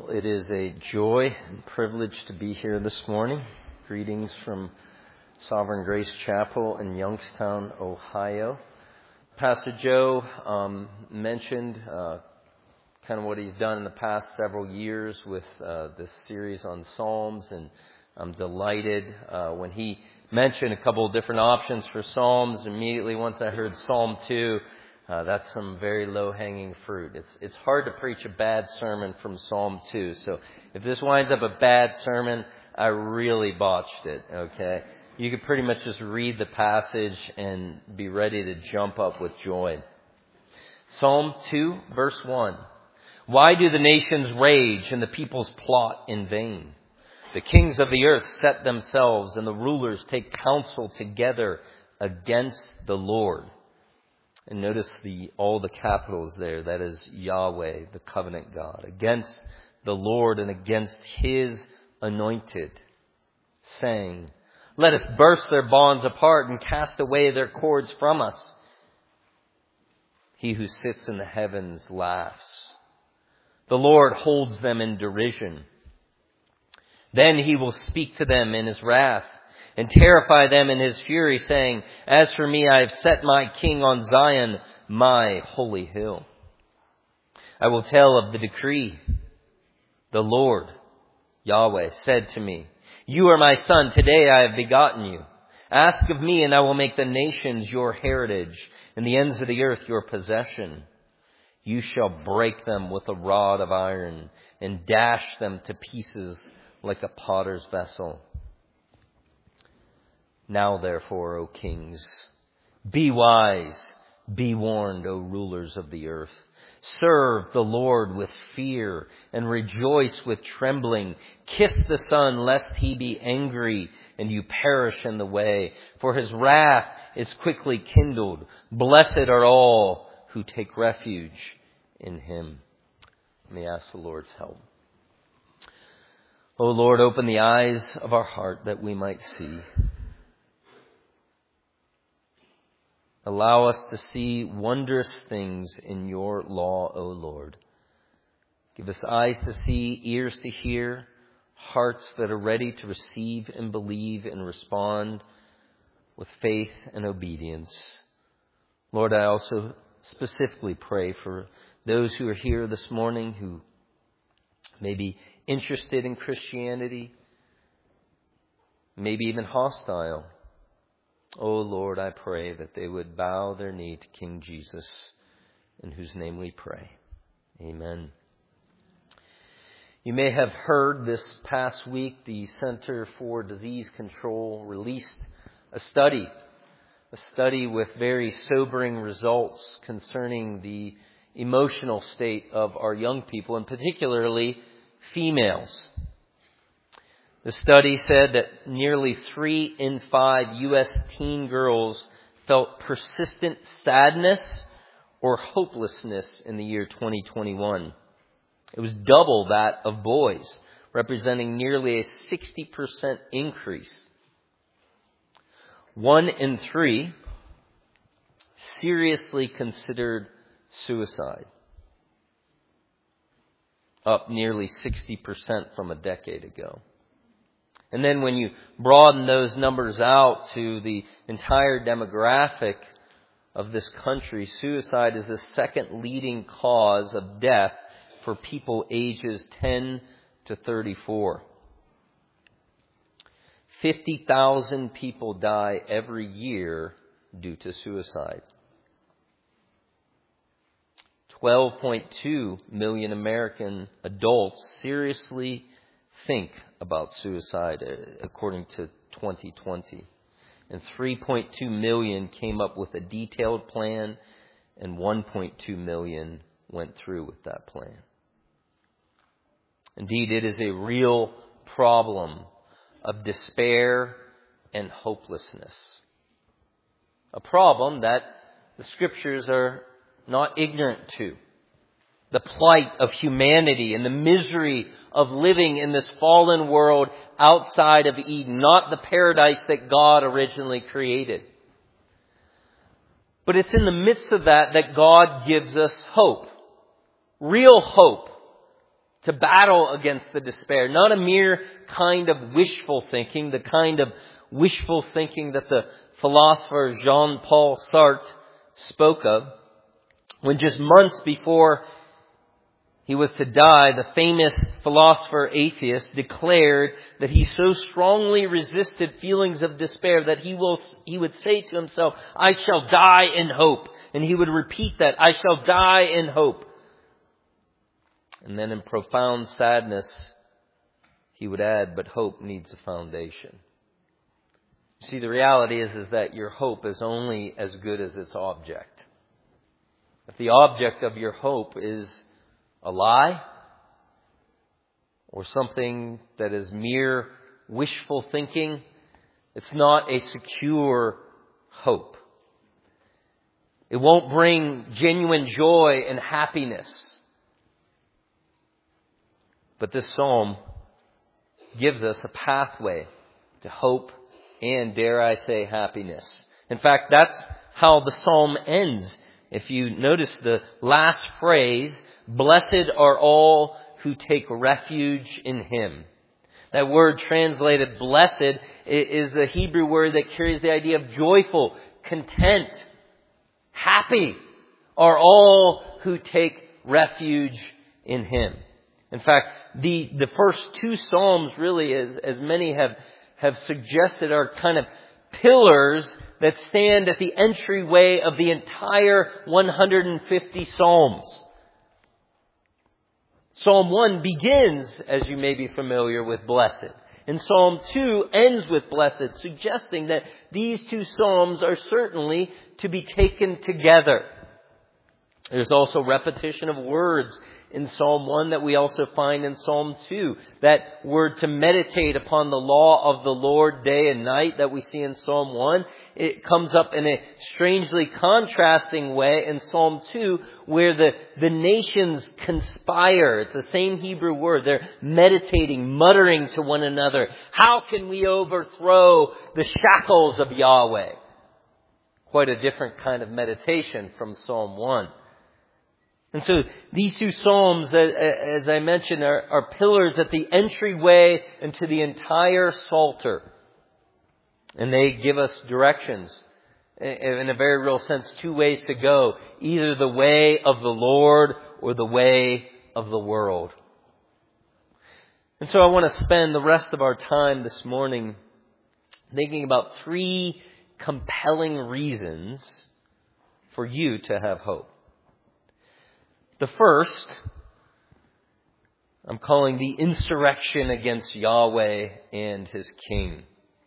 Well, it is a joy and privilege to be here this morning. Greetings from Sovereign Grace Chapel in Youngstown, Ohio. Pastor Joe mentioned kind of what he's done in the past several years with this series on Psalms, and I'm delighted when he mentioned a couple of different options for Psalms. Immediately once I heard Psalm 2, that's some very low-hanging fruit. It's hard to preach a bad sermon from Psalm 2. So if this winds up a bad sermon, I really botched it, okay? You could pretty much just read the passage and be ready to jump up with joy. Psalm 2, verse 1. Why do the nations rage and the peoples plot in vain? The kings of the earth set themselves and the rulers take counsel together against the Lord. And notice all the capitals there. That is Yahweh, the covenant God. Against the Lord and against His anointed. Saying, let us burst their bonds apart and cast away their cords from us. He who sits in the heavens laughs. The Lord holds them in derision. Then He will speak to them in His wrath and terrify them in His fury, saying, as for me, I have set my king on Zion, my holy hill. I will tell of the decree. The Lord, Yahweh, said to me, you are my son, today I have begotten you. Ask of me, and I will make the nations your heritage, and the ends of the earth your possession. You shall break them with a rod of iron, and dash them to pieces like a potter's vessel. Now therefore, O kings, be wise, be warned, O rulers of the earth. Serve the Lord with fear and rejoice with trembling. Kiss the Son, lest He be angry and you perish in the way. For His wrath is quickly kindled. Blessed are all who take refuge in Him. Let me ask the Lord's help. O Lord, open the eyes of our heart that we might see. Allow us to see wondrous things in your law, O Lord. Give us eyes to see, ears to hear, hearts that are ready to receive and believe and respond with faith and obedience. Lord, I also specifically pray for those who are here this morning who may be interested in Christianity, maybe even hostile. Oh Lord, I pray that they would bow their knee to King Jesus, in whose name we pray. Amen. You may have heard this past week the Center for Disease Control released a study with very sobering results concerning the emotional state of our young people, and particularly females. The study said that nearly 3 in 5 U.S. teen girls felt persistent sadness or hopelessness in the year 2021. It was double that of boys, representing nearly a 60% increase. 1 in 3 seriously considered suicide, up nearly 60% from a decade ago. And then when you broaden those numbers out to the entire demographic of this country, suicide is the second leading cause of death for people ages 10 to 34. 50,000 people die every year due to suicide. 12.2 million American adults seriously think about suicide, according to 2020. And 3.2 million came up with a detailed plan, and 1.2 million went through with that plan. Indeed, it is a real problem of despair and hopelessness. A problem that the Scriptures are not ignorant to. The plight of humanity and the misery of living in this fallen world outside of Eden, not the paradise that God originally created. But it's in the midst of that God gives us hope. Real hope to battle against the despair. Not a mere kind of wishful thinking, the kind of wishful thinking that the philosopher Jean-Paul Sartre spoke of, when just months before he was to die, the famous philosopher atheist declared that he so strongly resisted feelings of despair that he would say to himself, "I shall die in hope." And he would repeat that, "I shall die in hope." And then in profound sadness, he would add, "But hope needs a foundation." You see, the reality is that your hope is only as good as its object. If the object of your hope is a lie or something that is mere wishful thinking, it's not a secure hope. It won't bring genuine joy and happiness. But this psalm gives us a pathway to hope and, dare I say, happiness. In fact, that's how the psalm ends. If you notice the last phrase, "Blessed are all who take refuge in Him." That word translated blessed is the Hebrew word that carries the idea of joyful, content, happy are all who take refuge in Him. In fact, the first two Psalms really, as many have suggested, are kind of pillars that stand at the entryway of the entire 150 Psalms. Psalm 1 begins, as you may be familiar, with blessed. And Psalm 2 ends with blessed, suggesting that these two Psalms are certainly to be taken together. There's also repetition of words in Psalm 1 that we also find in Psalm 2. That word to meditate upon the law of the Lord day and night that we see in Psalm 1, it comes up in a strangely contrasting way in Psalm 2, where the nations conspire. It's the same Hebrew word. They're meditating, muttering to one another. How can we overthrow the shackles of Yahweh? Quite a different kind of meditation from Psalm 1. And so these two Psalms, as I mentioned, are pillars at the entryway into the entire Psalter. And they give us directions, in a very real sense, two ways to go. Either the way of the Lord or the way of the world. And so I want to spend the rest of our time this morning thinking about three compelling reasons for you to have hope. The first, I'm calling the insurrection against Yahweh and His King.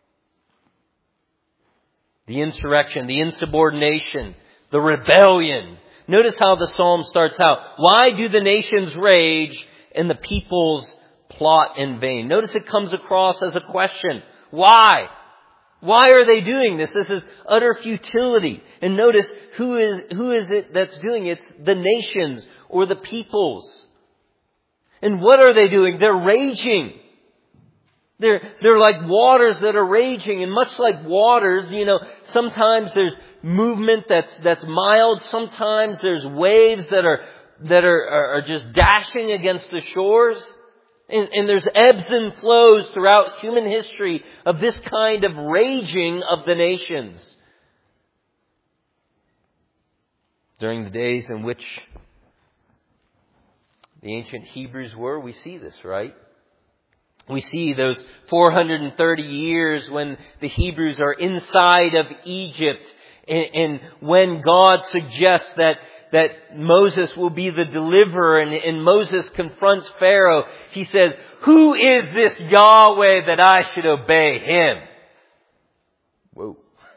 The insurrection, the insubordination, the rebellion. Notice how the psalm starts out. Why do the nations rage and the peoples plot in vain? Notice it comes across as a question. Why? Why are they doing this? This is utter futility. And notice who is it that's doing it? It's the nations or the peoples. And what are they doing? They're raging. They're like waters that are raging. And much like waters, sometimes there's movement that's mild. Sometimes there's waves that are just dashing against the shores. And there's ebbs and flows throughout human history of this kind of raging of the nations. During the days in which the ancient Hebrews were, we see this, right? We see those 430 years when the Hebrews are inside of Egypt, and when God suggests that Moses will be the deliverer, and Moses confronts Pharaoh, he says, "Who is this Yahweh that I should obey Him?" Whoa.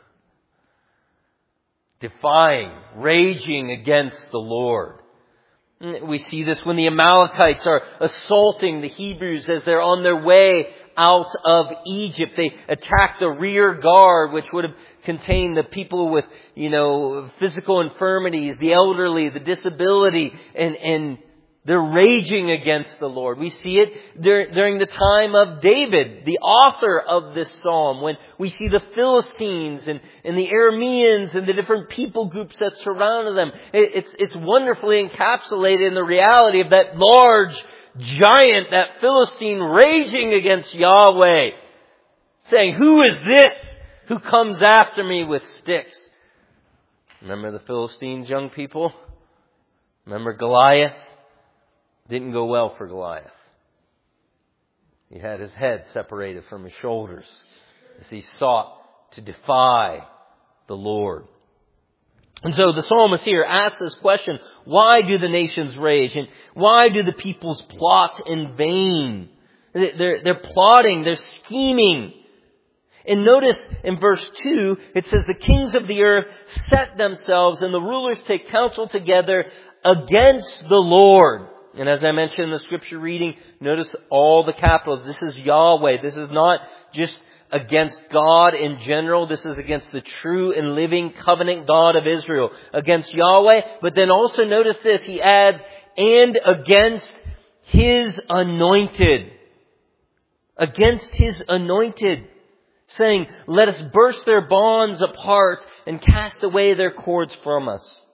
Defying, raging against the Lord. We see this when the Amalekites are assaulting the Hebrews as they're on their way out of Egypt. They attack the rear guard, which would have contained the people with, physical infirmities, the elderly, the disability, and they're raging against the Lord. We see it during the time of David, the author of this psalm, when we see the Philistines and the Arameans and the different people groups that surrounded them. It's wonderfully encapsulated in the reality of that large giant, that Philistine, raging against Yahweh, saying, "Who is this who comes after me with sticks?" Remember the Philistines, young people? Remember Goliath? Didn't go well for Goliath. He had his head separated from his shoulders as he sought to defy the Lord. And so the psalmist here asks this question, why do the nations rage? And why do the peoples plot in vain? They're plotting, they're scheming. And notice in verse 2, it says, "The kings of the earth set themselves and the rulers take counsel together against the Lord." And as I mentioned in the scripture reading, notice all the capitals. This is Yahweh. This is not just against God in general. This is against the true and living covenant God of Israel. Against Yahweh. But then also notice this. He adds, "and against His anointed." Against His anointed. Saying, "Let us burst their bonds apart and cast away their cords from us."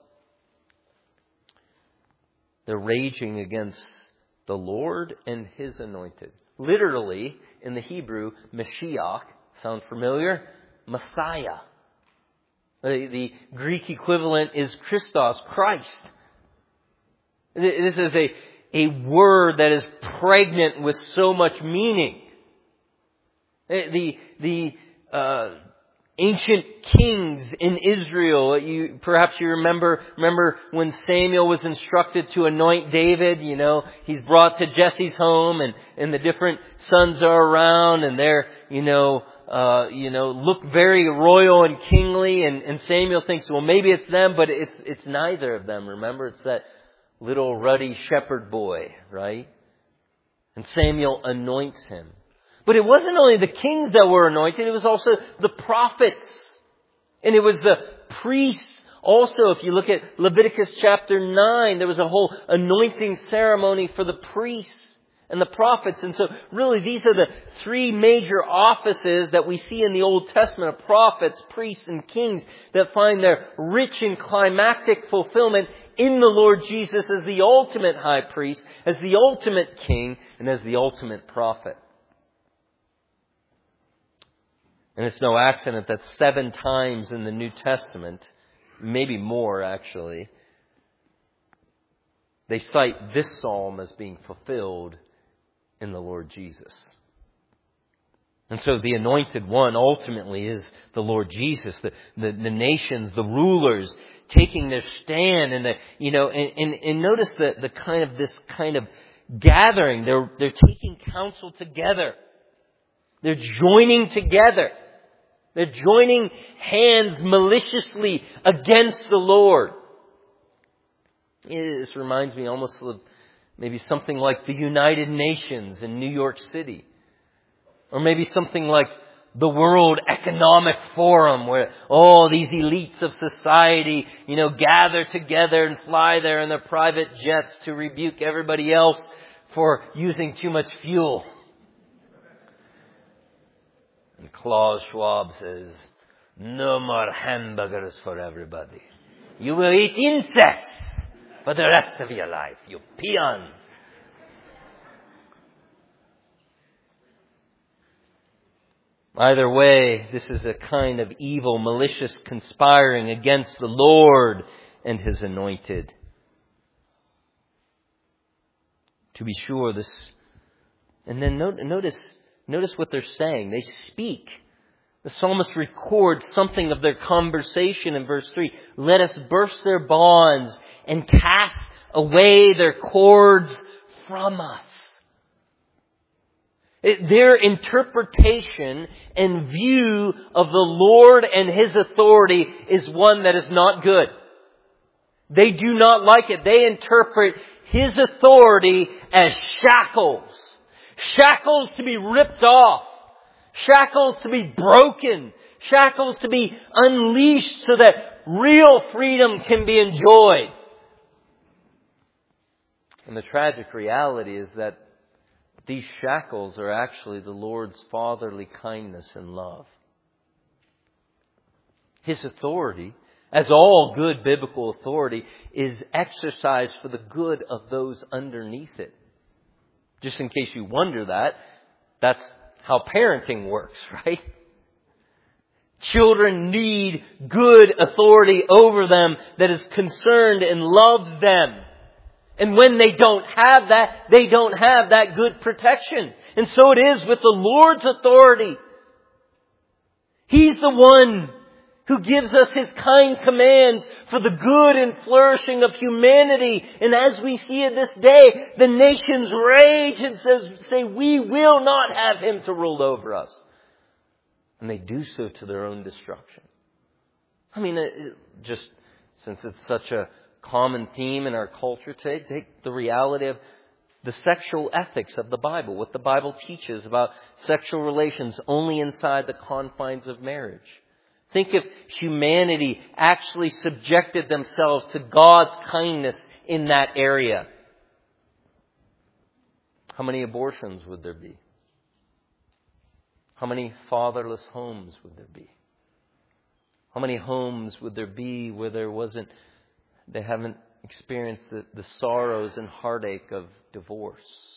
They're raging against the Lord and His anointed. Literally, in the Hebrew, Mashiach, sound familiar? Messiah. The Greek equivalent is Christos, Christ. This is a word that is pregnant with so much meaning. The ancient kings in Israel, perhaps you remember when Samuel was instructed to anoint David, he's brought to Jesse's home and the different sons are around and they're, look very royal and kingly and Samuel thinks, well, maybe it's them, but it's neither of them. Remember, it's that little ruddy shepherd boy, right? And Samuel anoints him. But it wasn't only the kings that were anointed, it was also the prophets. And it was the priests. Also, if you look at Leviticus chapter 9, there was a whole anointing ceremony for the priests and the prophets. And so really these are the three major offices that we see in the Old Testament of prophets, priests, and kings that find their rich and climactic fulfillment in the Lord Jesus as the ultimate high priest, as the ultimate king, and as the ultimate prophet. And it's no accident that 7 times in the New Testament, maybe more actually, they cite this psalm as being fulfilled in the Lord Jesus. And so the anointed one ultimately is the Lord Jesus. The nations, the rulers taking their stand and and notice the kind of gathering. They're taking counsel together. They're joining together. They're joining hands maliciously against the Lord. This reminds me almost of maybe something like the United Nations in New York City. Or maybe something like the World Economic Forum where all these elites of society, gather together and fly there in their private jets to rebuke everybody else for using too much fuel. And Klaus Schwab says, "No more hamburgers for everybody. You will eat insects for the rest of your life, you peons." Either way, this is a kind of evil, malicious conspiring against the Lord and His anointed. To be sure, and then notice what they're saying. They speak. The psalmist records something of their conversation in verse 3. "Let us burst their bonds and cast away their cords from us." Their interpretation and view of the Lord and His authority is one that is not good. They do not like it. They interpret His authority as shackles. Shackles to be ripped off. Shackles to be broken. Shackles to be unleashed so that real freedom can be enjoyed. And the tragic reality is that these shackles are actually the Lord's fatherly kindness and love. His authority, as all good biblical authority, is exercised for the good of those underneath it. Just in case you wonder that, that's how parenting works, right? Children need good authority over them that is concerned and loves them. And when they don't have that, they don't have that good protection. And so it is with the Lord's authority. He's the one who gives us His kind commands for the good and flourishing of humanity. And as we see it this day, the nations rage and say, we will not have Him to rule over us. And they do so to their own destruction. I mean, just since it's such a common theme in our culture today, take the reality of the sexual ethics of the Bible, what the Bible teaches about sexual relations only inside the confines of marriage. Think if humanity actually subjected themselves to God's kindness in that area. How many abortions would there be? How many fatherless homes would there be? How many homes would there be where they haven't experienced the sorrows and heartache of divorce?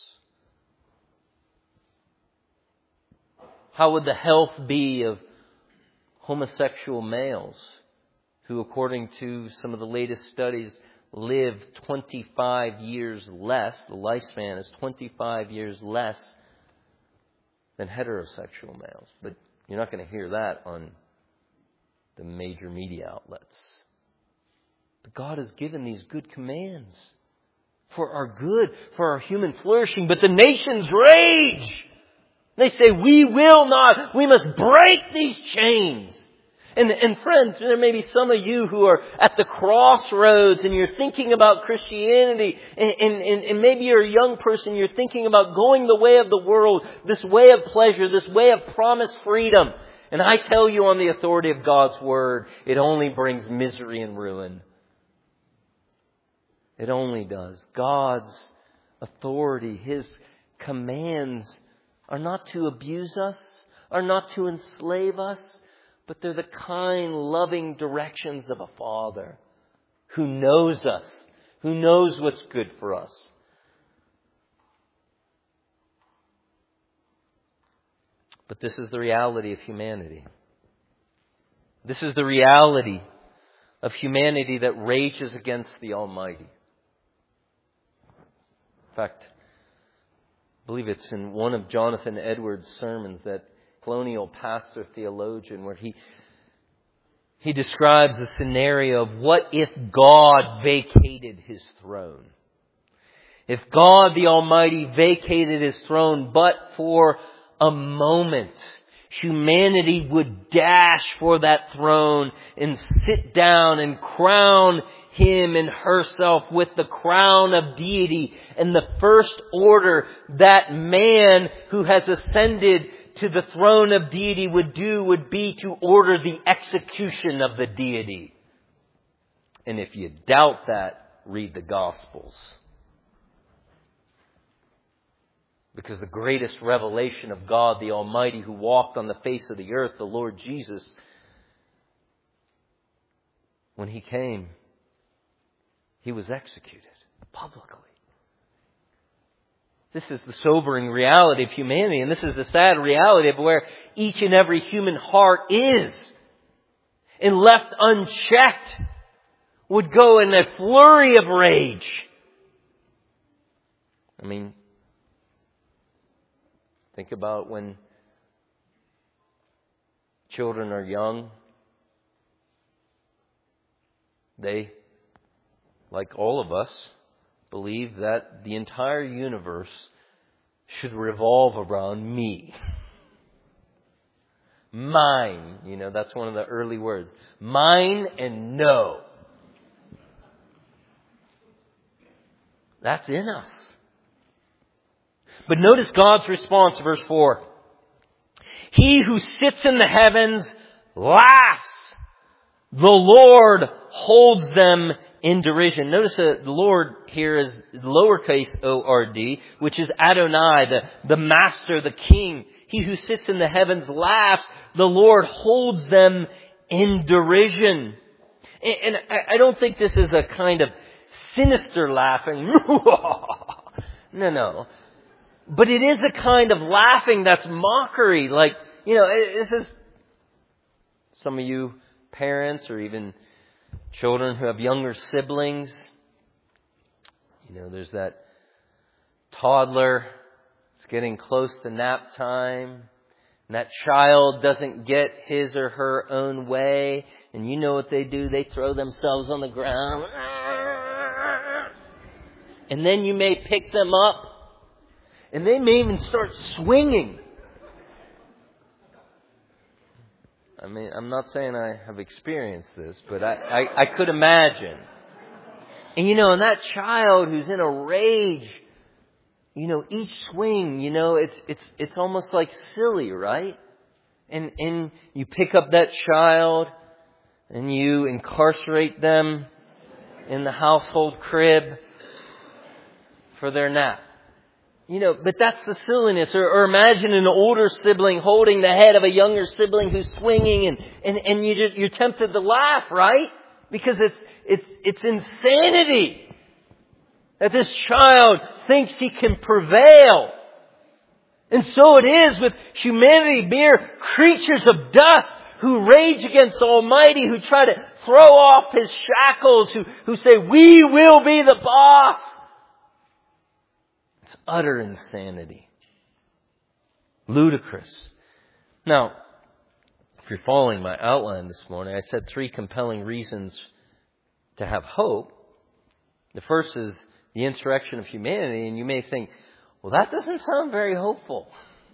How would the health be of homosexual males who, according to some of the latest studies, live 25 years less, the lifespan is 25 years less than heterosexual males? But you're not going to hear that on the major media outlets. But God has given these good commands for our good, for our human flourishing. But the nations rage. They say, we will not. We must break these chains. And friends, there may be some of you who are at the crossroads and you're thinking about Christianity. And maybe you're a young person, you're thinking about going the way of the world, this way of pleasure, this way of promised freedom. And I tell you on the authority of God's Word, it only brings misery and ruin. It only does. God's authority, His commands are not to abuse us, are not to enslave us, but they're the kind, loving directions of a Father who knows us, who knows what's good for us. But this is the reality of humanity. This is the reality of humanity that rages against the Almighty. In fact, I believe it's in one of Jonathan Edwards' sermons, that colonial pastor theologian, where he describes the scenario of what if God vacated His throne. If God the Almighty vacated His throne but for a moment, humanity would dash for that throne and sit down and crown Him and herself with the crown of deity. And the first order that man who has ascended to the throne of deity would do would be to order the execution of the deity. And if you doubt that, read the Gospels. Because the greatest revelation of God the Almighty, who walked on the face of the earth, the Lord Jesus, when He came, He was executed publicly. This is the sobering reality of humanity, and this is the sad reality of where each and every human heart is. And left unchecked, would go in a flurry of rage. I mean, think about when children are young. They, like all of us, believe that the entire universe should revolve around me. Mine. That's one of the early words. Mine and no. That's in us. But notice God's response, verse 4. He who sits in the heavens laughs. The Lord holds them in derision. Notice the Lord here is lowercase O-R-D, which is Adonai, the master, the king. He who sits in the heavens laughs. The Lord holds them in derision. And I don't think this is a kind of sinister laughing. No. But it is a kind of laughing that's mockery. Like, this is some of you parents or even children who have younger siblings. There's that toddler. It's getting close to nap time. And that child doesn't get his or her own way. And you know what they do? They throw themselves on the ground. And then you may pick them up. And they may even start swinging. I mean, I'm not saying I have experienced this, but I could imagine. And and that child who's in a rage, each swing, it's almost like silly, right? And you pick up that child and you incarcerate them in the household crib for their nap. But that's the silliness. Or imagine an older sibling holding the head of a younger sibling who's swinging and you're tempted to laugh, right? Because it's insanity that this child thinks he can prevail. And so it is with humanity, mere creatures of dust who rage against the Almighty, who try to throw off His shackles, who say, we will be the boss. It's utter insanity. Ludicrous. Now, if you're following my outline this morning, I said 3 compelling reasons to have hope. The first is the insurrection of humanity, and you may think, well, that doesn't sound very hopeful.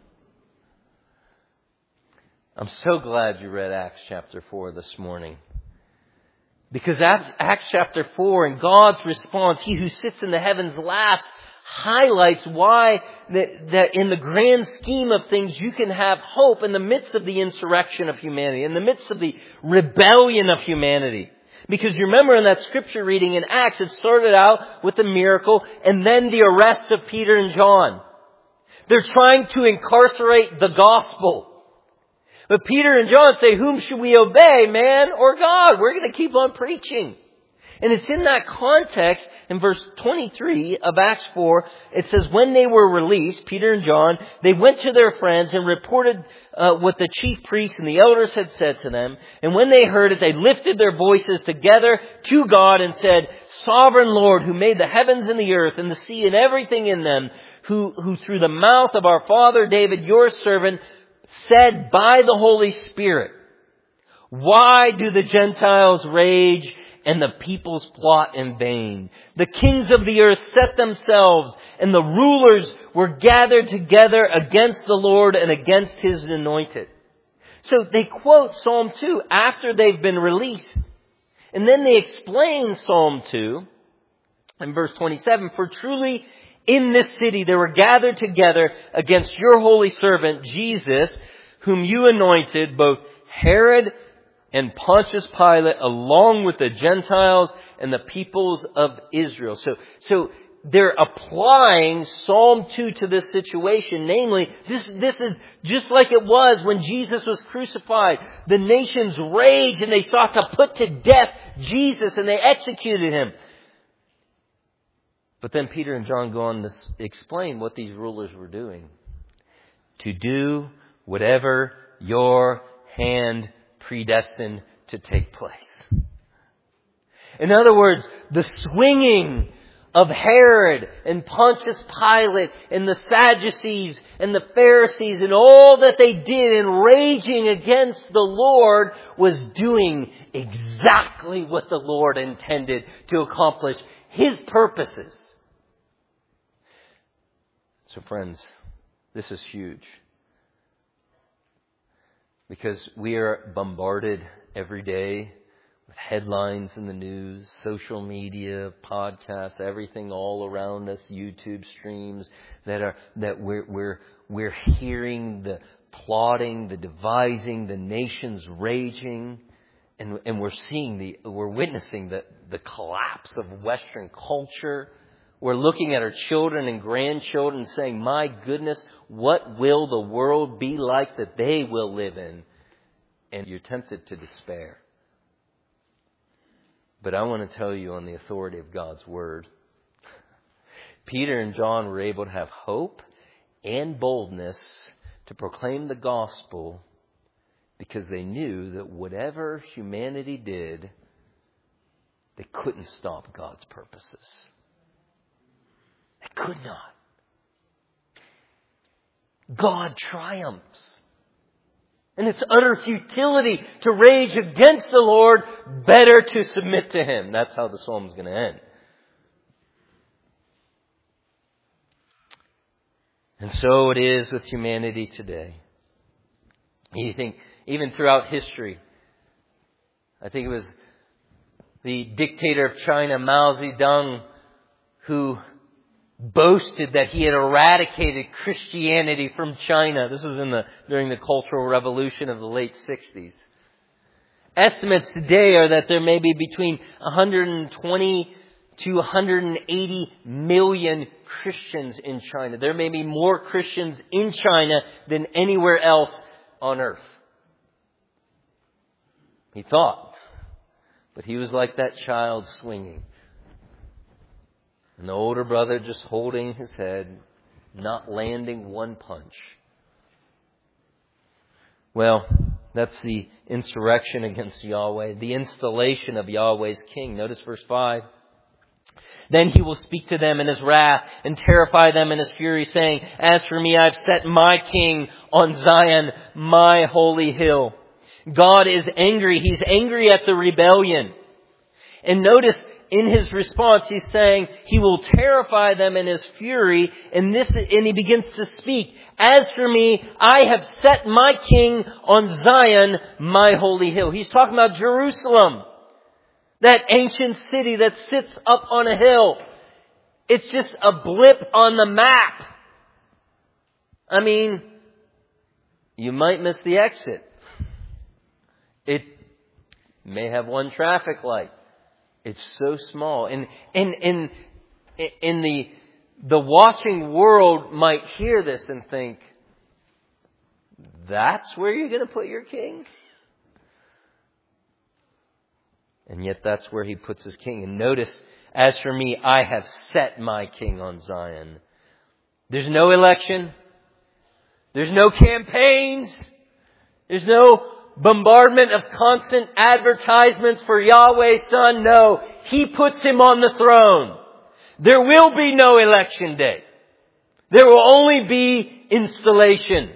I'm so glad you read Acts chapter 4 this morning. Because Acts chapter 4 and God's response, He who sits in the heavens laughs, highlights why that in the grand scheme of things you can have hope in the midst of the insurrection of humanity, in the midst of the rebellion of humanity. Because you remember in that scripture reading in Acts, it started out with the miracle and then the arrest of Peter and John. They're trying to incarcerate the gospel. But Peter and John say, whom should we obey, man or God? We're going to keep on preaching. And it's in that context, in verse 23 of Acts 4, it says, when they were released, Peter and John, they went to their friends and reported what the chief priests and the elders had said to them. And when they heard it, they lifted their voices together to God and said, Sovereign Lord, who made the heavens and the earth and the sea and everything in them, who through the mouth of our father David, your servant, said by the Holy Spirit, why do the Gentiles rage and the peoples plot in vain? The kings of the earth set themselves, and the rulers were gathered together against the Lord and against His anointed. So they quote Psalm 2 after they've been released. And then they explain Psalm 2 in verse 27. For truly in this city they were gathered together against your holy servant Jesus, whom you anointed, both Herod and Pontius Pilate, along with the Gentiles and the peoples of Israel. So they're applying Psalm 2 to this situation. Namely, this is just like it was when Jesus was crucified. The nations raged and they sought to put to death Jesus and they executed Him. But then Peter and John go on to explain what these rulers were doing. To do whatever your hand predestined to take place. In other words, the swinging of Herod and Pontius Pilate and the Sadducees and the Pharisees and all that they did in raging against the Lord was doing exactly what the Lord intended to accomplish His purposes. So friends, this is huge. Because we are bombarded every day with headlines in the news, social media, podcasts, everything all around us, YouTube streams that we're hearing the plotting, the devising, the nations raging, and we're witnessing the collapse of Western culture. We're looking at our children and grandchildren saying, my goodness, what will the world be like that they will live in? And you're tempted to despair. But I want to tell you on the authority of God's Word, Peter and John were able to have hope and boldness to proclaim the gospel, because they knew that whatever humanity did, they couldn't stop God's purposes. They could not. God triumphs. And it's utter futility to rage against the Lord, better to submit to Him. That's how the psalm's going to end. And so it is with humanity today. You think, even throughout history, I think it was the dictator of China, Mao Zedong, who boasted that he had eradicated Christianity from China. This was during the Cultural Revolution of the late 60s. Estimates today are that there may be between 120 to 180 million Christians in China. There may be more Christians in China than anywhere else on earth. He thought. But he was like that child swinging. And the older brother just holding his head, not landing one punch. Well, that's the insurrection against Yahweh, the installation of Yahweh's king. Notice verse 5. Then he will speak to them in his wrath and terrify them in his fury, saying, "As for me, I've set my king on Zion, my holy hill." God is angry. He's angry at the rebellion. And notice in his response, he's saying he will terrify them in his fury. And he begins to speak. "As for me, I have set my king on Zion, my holy hill." He's talking about Jerusalem. That ancient city that sits up on a hill. It's just a blip on the map. I mean, you might miss the exit. It may have one traffic light. It's so small. And the watching world might hear this and think, that's where you're going to put your king? And yet that's where he puts his king. And notice, "As for me, I have set my king on Zion." There's no election. There's no campaigns. There's no bombardment of constant advertisements for Yahweh's Son. No, he puts him on the throne. There will be no election day. There will only be installation.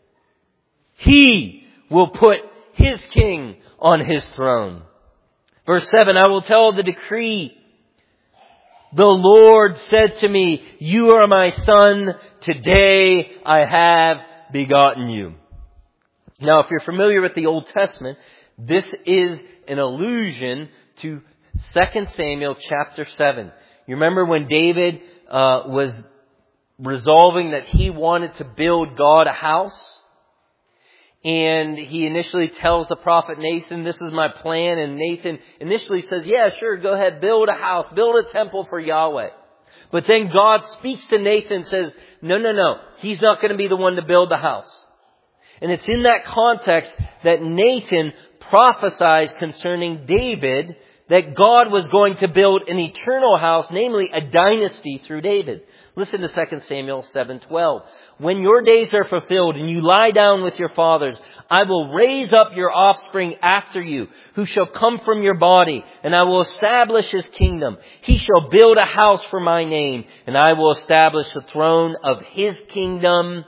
He will put his king on his throne. Verse 7, "I will tell the decree. The Lord said to me, 'You are my son. Today I have begotten you.'" Now, if you're familiar with the Old Testament, this is an allusion to 2 Samuel chapter 7. You remember when David was resolving that he wanted to build God a house? And he initially tells the prophet Nathan, "This is my plan." And Nathan initially says, "Yeah, sure, go ahead, build a house, build a temple for Yahweh." But then God speaks to Nathan and says, No, he's not going to be the one to build the house. And it's in that context that Nathan prophesies concerning David that God was going to build an eternal house, namely a dynasty through David. Listen to 2 Samuel 7:12. "When your days are fulfilled and you lie down with your fathers, I will raise up your offspring after you, who shall come from your body, and I will establish his kingdom. He shall build a house for my name, and I will establish the throne of his kingdom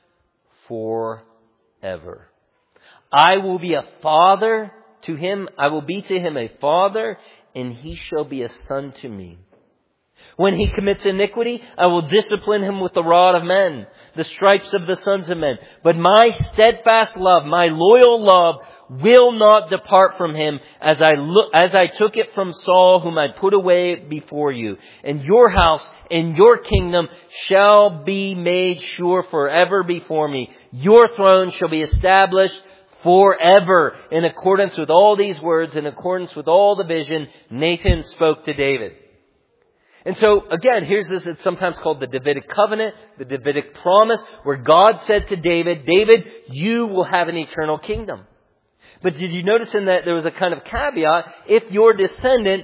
forever. I will be a father to him. I will be to him a father, and he shall be a son to me. When he commits iniquity, I will discipline him with the rod of men, the stripes of the sons of men. But my steadfast love, my loyal love, will not depart from him, as I took it from Saul, whom I put away before you. And your house and your kingdom shall be made sure forever before me. Your throne shall be established forever." In accordance with all these words, in accordance with all the vision, Nathan spoke to David. And so, again, here's this, it's sometimes called the Davidic covenant, the Davidic promise, where God said to David, "David, you will have an eternal kingdom." But did you notice in that there was a kind of caveat? If your descendant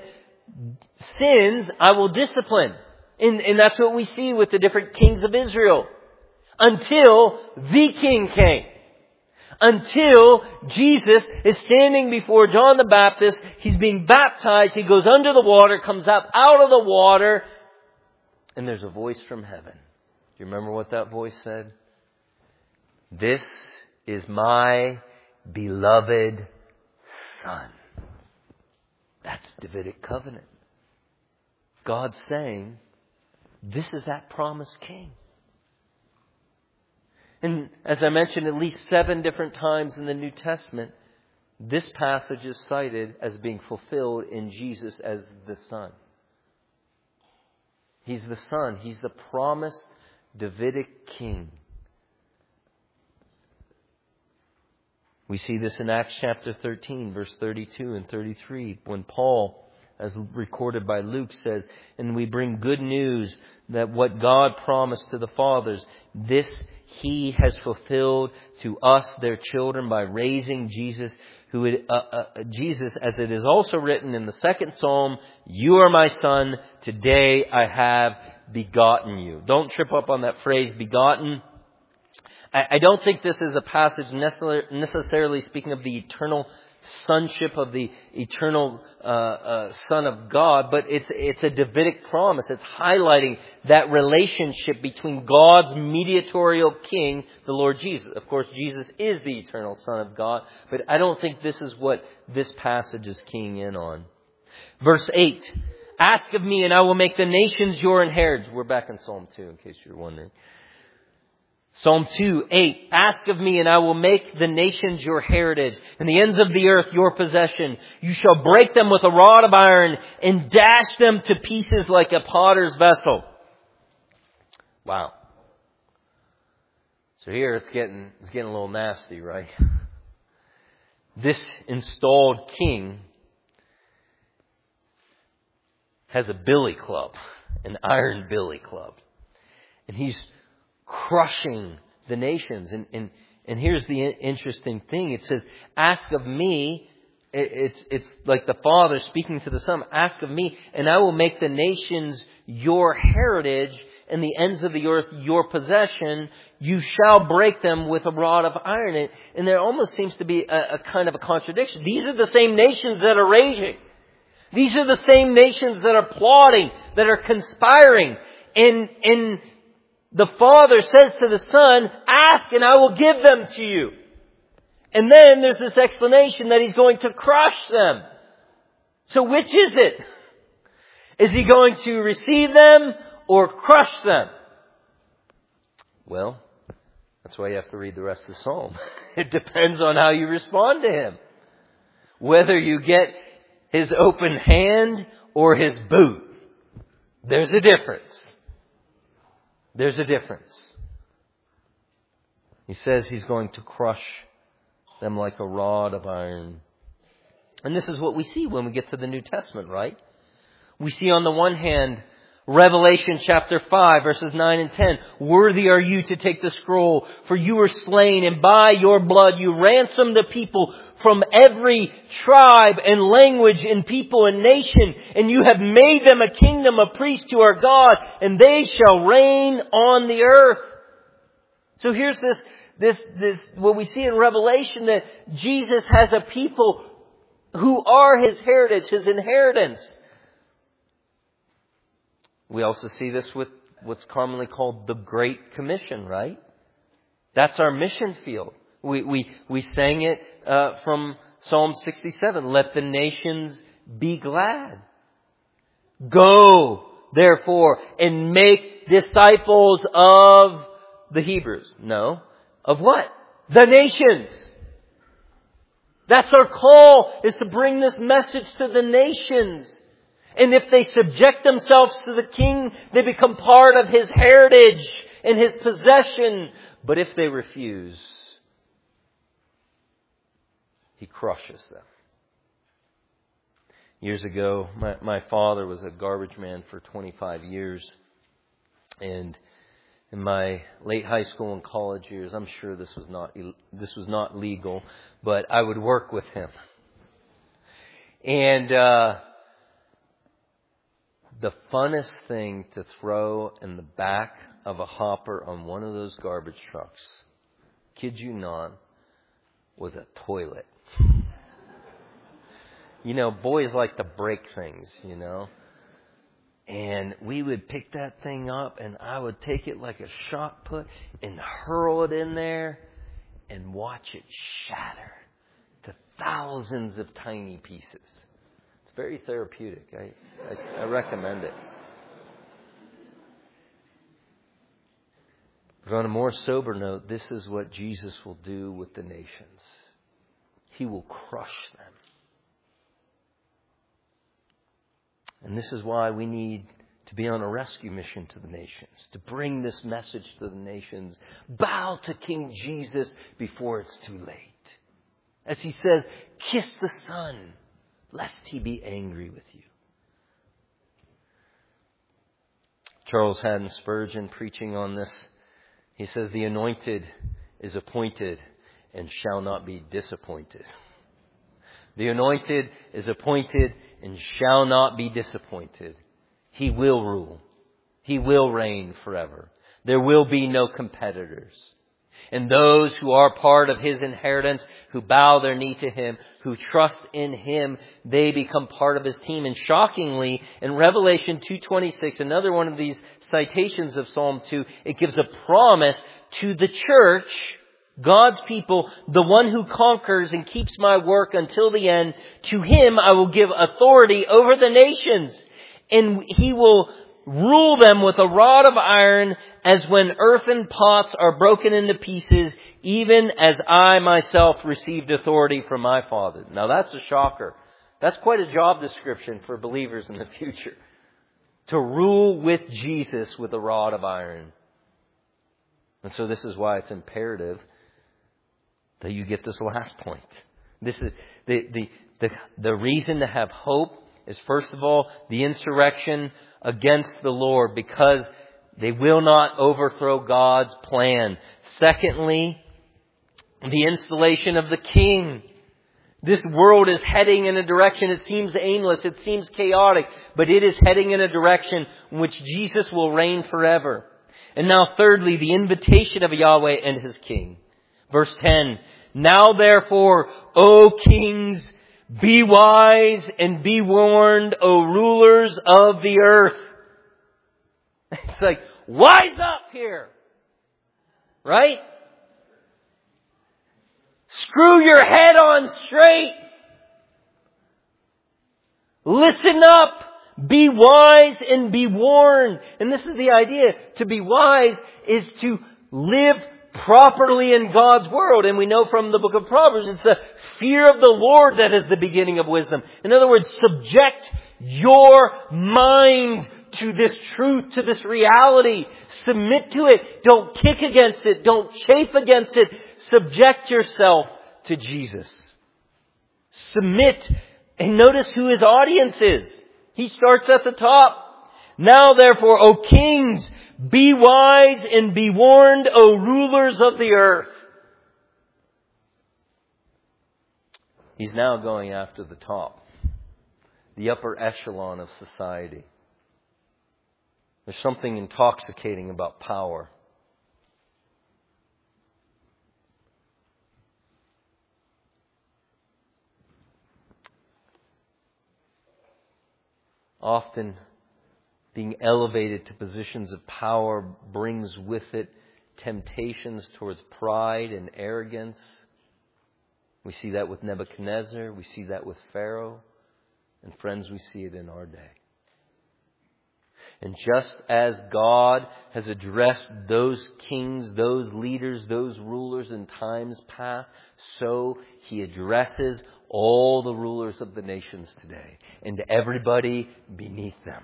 sins, I will discipline. And that's what we see with the different kings of Israel. Until the King came. Until Jesus is standing before John the Baptist. He's being baptized. He goes under the water, comes up out of the water. And there's a voice from heaven. Do you remember what that voice said? This is my beloved Son. That's Davidic covenant. God saying, this is that promised King. And as I mentioned, at least 7 different times in the New Testament, this passage is cited as being fulfilled in Jesus as the Son. He's the Son. He's the promised Davidic King. We see this in Acts chapter 13, verse 32 and 33, when Paul, as recorded by Luke, says, and we bring good news that what God promised to the fathers, this He has fulfilled to us, their children, by raising Jesus, Jesus, as it is also written in the 2nd Psalm, you are my Son, today I have begotten you. Don't trip up on that phrase, begotten. I don't think this is a passage necessarily speaking of the eternal sonship of the eternal Son of God, but it's a Davidic promise. It's highlighting that relationship between God's mediatorial King, the Lord Jesus. Of course, Jesus is the eternal Son of God, but I don't think this is what this passage is keying in on. Verse 8, ask of me and I will make the nations your inheritance. We're back in Psalm 2, in case you're wondering. Psalm 2:8, ask of me and I will make the nations your heritage and the ends of the earth your possession. You shall break them with a rod of iron and dash them to pieces like a potter's vessel. Wow. So here it's getting a little nasty, right? This installed king has a billy club, an iron billy club. And he's crushing the nations. And here's the interesting thing. It says, ask of me. It's like the Father speaking to the Son. Ask of me, and I will make the nations your heritage and the ends of the earth your possession. You shall break them with a rod of iron. And there almost seems to be a kind of a contradiction. These are the same nations that are raging. These are the same nations that are plotting, that are conspiring. And the Father says to the Son, ask and I will give them to you. And then there's this explanation that He's going to crush them. So which is it? Is He going to receive them or crush them? Well, that's why you have to read the rest of the Psalm. It depends on how you respond to Him. Whether you get His open hand or His boot. There's a difference. There's a difference. He says He's going to crush them like a rod of iron. And this is what we see when we get to the New Testament, right? We see on the one hand, Revelation chapter 5, verses 9 and 10. Worthy are you to take the scroll, for you were slain, and by your blood you ransomed the people from every tribe and language and people and nation. And you have made them a kingdom of priests to our God, and they shall reign on the earth. So here's this what we see in Revelation, that Jesus has a people who are His heritage, His inheritance. We also see this with what's commonly called the Great Commission, right? That's our mission field. We sang it from Psalm 67. Let the nations be glad. Go, therefore, and make disciples of the Hebrews. No. Of what? The nations. That's our call, is to bring this message to the nations. And if they subject themselves to the King, they become part of His heritage and His possession. But if they refuse, He crushes them. Years ago, my father was a garbage man for 25 years. And in my late high school and college years, I'm sure this was not legal, but I would work with him. And the funnest thing to throw in the back of a hopper on one of those garbage trucks, kid you not, was a toilet. Boys like to break things, And we would pick that thing up and I would take it like a shot put and hurl it in there and watch it shatter to thousands of tiny pieces. It's very therapeutic. I recommend it. But on a more sober note, this is what Jesus will do with the nations. He will crush them. And this is why we need to be on a rescue mission to the nations, to bring this message to the nations. Bow to King Jesus before it's too late. As he says, kiss the Son, lest he be angry with you. Charles Haddon Spurgeon, preaching on this, he says, the anointed is appointed and shall not be disappointed. The anointed is appointed and shall not be disappointed. He will rule. He will reign forever. There will be no competitors. And those who are part of His inheritance, who bow their knee to Him, who trust in Him, they become part of His team. And shockingly, in Revelation 2:26, another one of these citations of Psalm 2, it gives a promise to the church, God's people, the one who conquers and keeps my work until the end. To him I will give authority over the nations, and he will rule them with a rod of iron, as when earthen pots are broken into pieces, even as I myself received authority from my Father. Now that's a shocker. That's quite a job description for believers in the future. To rule with Jesus with a rod of iron. And so this is why it's imperative that you get this last point. This is the reason to have hope is, first of all, the insurrection against the Lord, because they will not overthrow God's plan. Secondly, the installation of the King. This world is heading in a direction, it seems aimless, it seems chaotic, but it is heading in a direction in which Jesus will reign forever. And now thirdly, the invitation of Yahweh and His King. Verse 10, now therefore, O kings, be wise and be warned, O rulers of the earth. It's like, wise up here. Right? Screw your head on straight. Listen up. Be wise and be warned. And this is the idea. To be wise is to live properly in God's world. And we know from the book of Proverbs, it's the fear of the Lord that is the beginning of wisdom. In other words, subject your mind to this truth, to this reality. Submit to it. Don't kick against it. Don't chafe against it. Subject yourself to Jesus. Submit. And notice who His audience is. He starts at the top. Now therefore, O kings, be wise and be warned, O rulers of the earth. He's now going after the top, the upper echelon of society. There's something intoxicating about power. Often, being elevated to positions of power brings with it temptations towards pride and arrogance. We see that with Nebuchadnezzar. We see that with Pharaoh. And friends, we see it in our day. And just as God has addressed those kings, those leaders, those rulers in times past, so He addresses all the rulers of the nations today and everybody beneath them.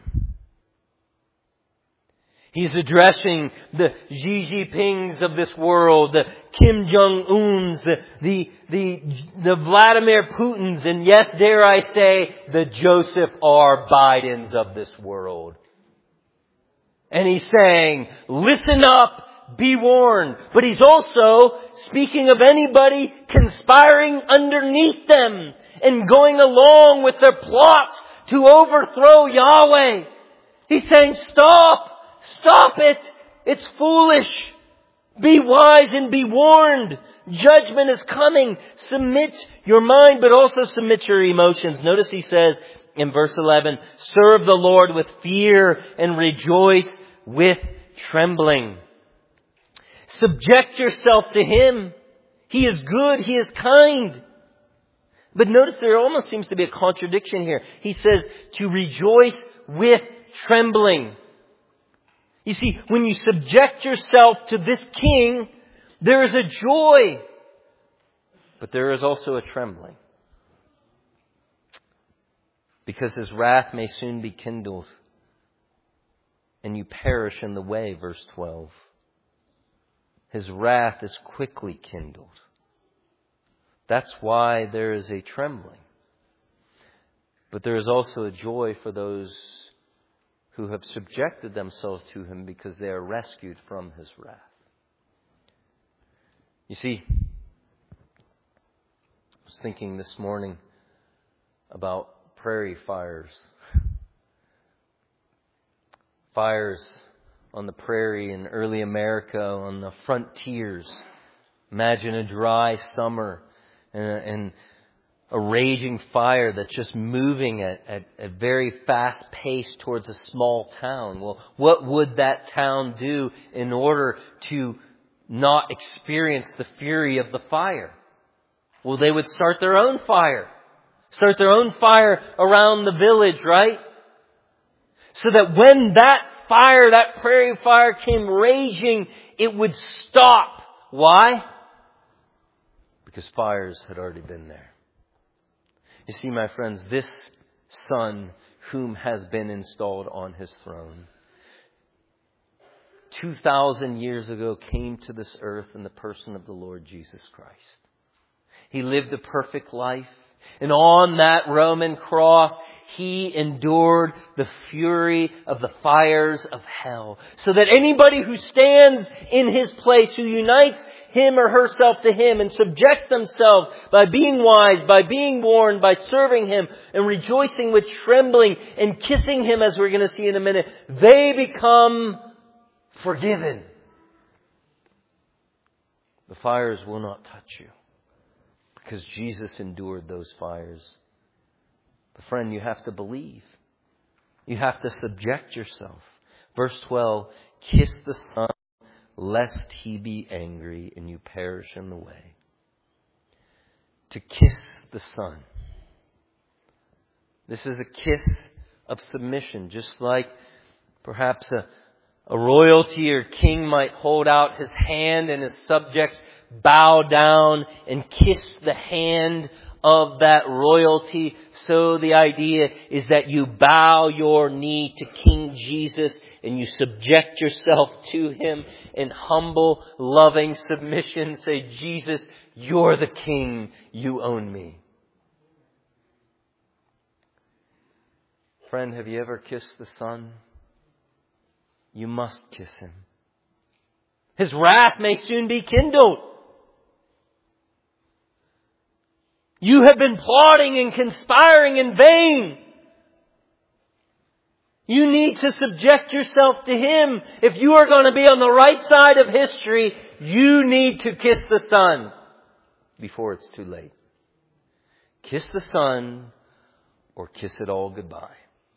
He's addressing the Xi Jinpings of this world, the Kim Jong-uns, the Vladimir Putins, and yes, dare I say, the Joseph R. Bidens of this world. And He's saying, listen up, be warned. But He's also speaking of anybody conspiring underneath them and going along with their plots to overthrow Yahweh. He's saying, stop it. It's foolish. Be wise and be warned. Judgment is coming. Submit your mind, but also submit your emotions. Notice he says in verse 11, serve the Lord with fear and rejoice with trembling. Subject yourself to Him. He is good. He is kind. But notice there almost seems to be a contradiction here. He says to rejoice with trembling. You see, when you subject yourself to this king, there is a joy, but there is also a trembling. Because His wrath may soon be kindled, and you perish in the way, verse 12. His wrath is quickly kindled. That's why there is a trembling. But there is also a joy for those who have subjected themselves to Him because they are rescued from His wrath. You see, I was thinking this morning about prairie fires. Fires on the prairie in early America, on the frontiers. Imagine a dry summer and a raging fire that's just moving at a very fast pace towards a small town. Well, what would that town do in order to not experience the fury of the fire? Well, they would start their own fire. Start their own fire around the village, right? So that when that fire, that prairie fire came raging, it would stop. Why? Because fires had already been there. You see, my friends, this Son whom has been installed on His throne 2,000 years ago came to this earth in the person of the Lord Jesus Christ. He lived a perfect life. And on that Roman cross, He endured the fury of the fires of hell. So that anybody who stands in His place, who unites him or herself to Him and subjects themselves by being wise, by being warned, by serving Him and rejoicing with trembling and kissing Him, as we're going to see in a minute, they become forgiven. The fires will not touch you because Jesus endured those fires. But friend, you have to believe. You have to subject yourself. Verse 12, kiss the Son, lest He be angry and you perish in the way. To kiss the Son. This is a kiss of submission, just like perhaps a royalty or king might hold out his hand and his subjects bow down and kiss the hand of that royalty. So the idea is that you bow your knee to King Jesus and you subject yourself to Him in humble, loving submission. Say, Jesus, You're the King. You own me. Friend, have you ever kissed the Son? You must kiss Him. His wrath may soon be kindled. You have been plotting and conspiring in vain. You need to subject yourself to Him. If you are going to be on the right side of history, you need to kiss the Son before it's too late. Kiss the Son or kiss it all goodbye.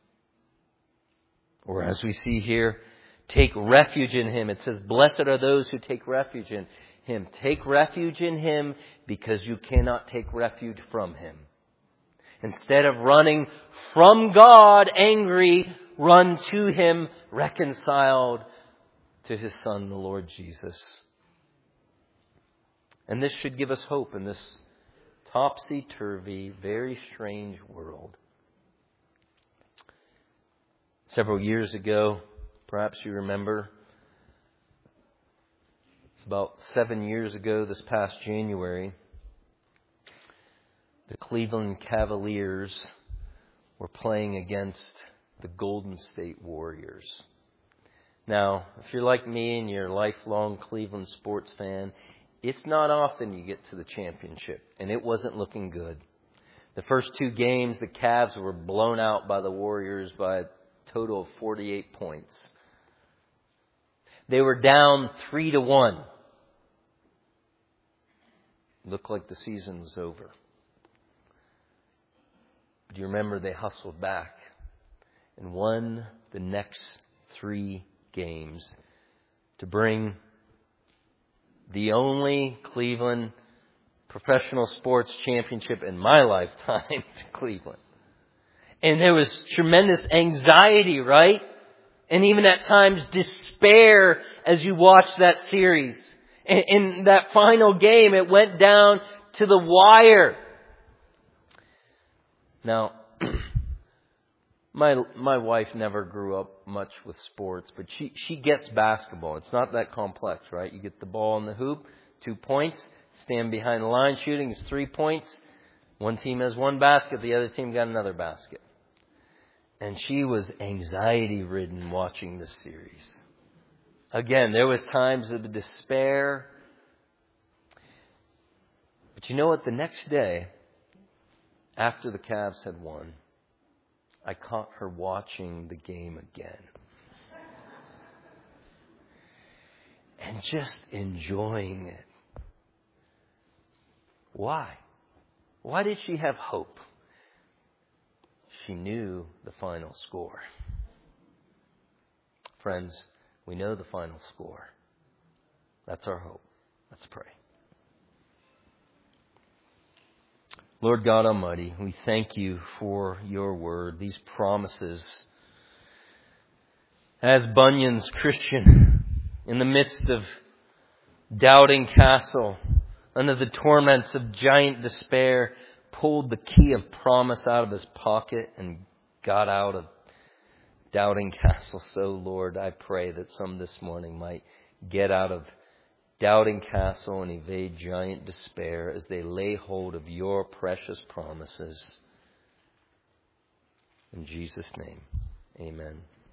Or as we see here, take refuge in Him. It says, blessed are those who take refuge in Him. Take refuge in Him because you cannot take refuge from Him. Instead of running from God angry, run to Him reconciled to His Son, the Lord Jesus. And this should give us hope in this topsy-turvy, very strange world. Several years ago, perhaps you remember, it's about 7 years ago this past January, the Cleveland Cavaliers were playing against the Golden State Warriors. Now, if you're like me and you're a lifelong Cleveland sports fan, it's not often you get to the championship, and it wasn't looking good. The first two games, the Cavs were blown out by the Warriors by a total of 48 points. They were down 3-1. Looked like the season was over. Do you remember they hustled back and won the next 3 games to bring the only Cleveland professional sports championship in my lifetime to Cleveland? And there was tremendous anxiety, right? And even at times despair as you watched that series. In that final game, it went down to the wire. Now, my wife never grew up much with sports, but she gets basketball. It's not that complex, right? You get the ball in the hoop, 2 points, stand behind the line, shooting is 3 points. One team has 1 basket, the other team got another basket. And she was anxiety-ridden watching this series. Again, there was times of despair. But you know what? The next day, after the Cavs had won, I caught her watching the game again. And just enjoying it. Why? Why did she have hope? She knew the final score. Friends, we know the final score. That's our hope. Let's pray. Lord God Almighty, we thank you for your word, these promises. As Bunyan's Christian, in the midst of Doubting Castle, under the torments of giant despair, pulled the key of promise out of his pocket and got out of Doubting Castle. So, Lord, I pray that some this morning might get out of Doubting Castle and evade giant despair as they lay hold of your precious promises. In Jesus' name, amen.